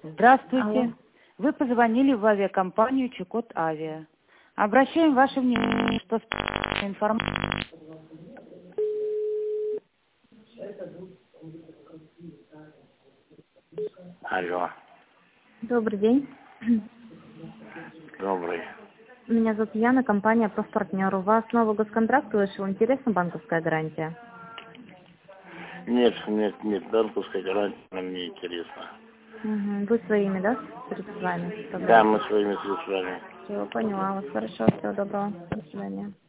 Здравствуйте. Алло. Вы позвонили в авиакомпанию Чукот Авиа. Обращаем ваше внимание, что информация... Алло, Добрый день. добрый. Меня зовут Яна, компания «Профпартнер». У вас новый госконтракт вышел. Интересна банковская гарантия? Нет, банковская гарантия нам не интересна. Угу. Вы своими, да, средствами? Да, мы своими средствами. Все, поняла вас. Хорошо, всего доброго. До свидания.